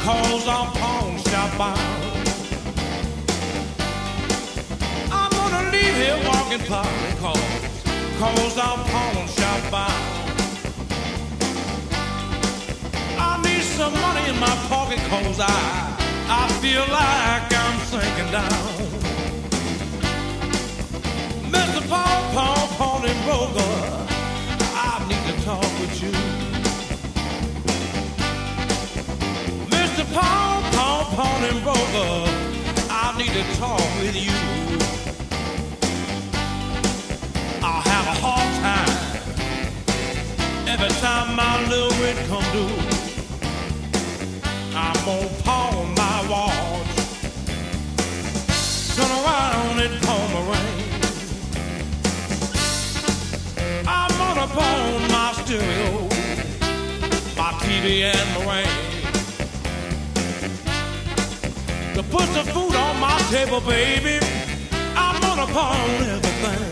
'cause I'm pawn shop bound. I'm gonna leave here walking public cause I'm pawn shop bound. I need some money in my pocket cause I feel like I'm sinking down. Mr. Pawn and Broker, I need to talk with you. Mr. Pawn and Broker, I need to talk with you. I'll have a hard time every time my little rent come due. I'm gonna pawn my watch, turn around and pawn my ring. I'm gonna pawn my stereo, my TV and my ring. To put some food on my table, baby, I'm gonna pawn everything.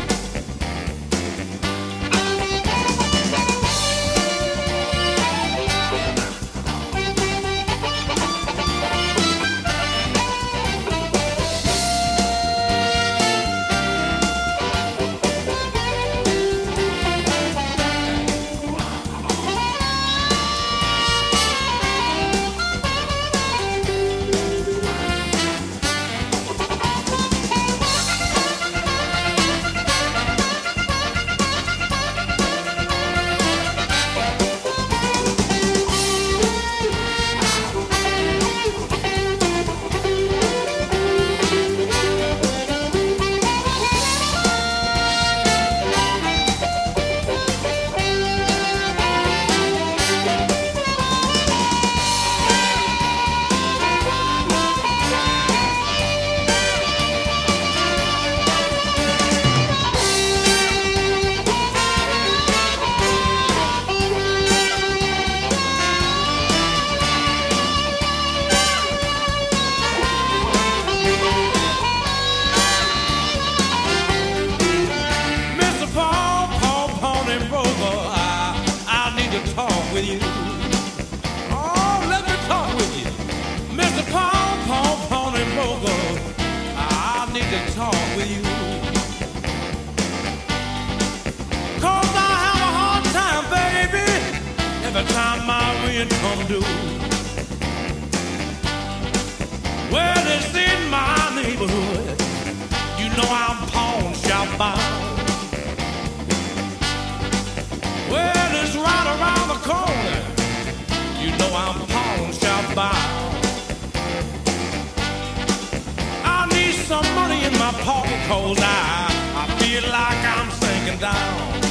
Talk with you. Oh, let me talk with you. Mr. Pawn and Broker, I need to talk with you. 'Cause I have a hard time, baby, every time my rent come due. Well, it's in my neighborhood, you know I'm pawn shop bound. Well, it's right around the corner, you know I'm pawn shop bound. I need some money in my pocket cause I feel like I'm sinking down.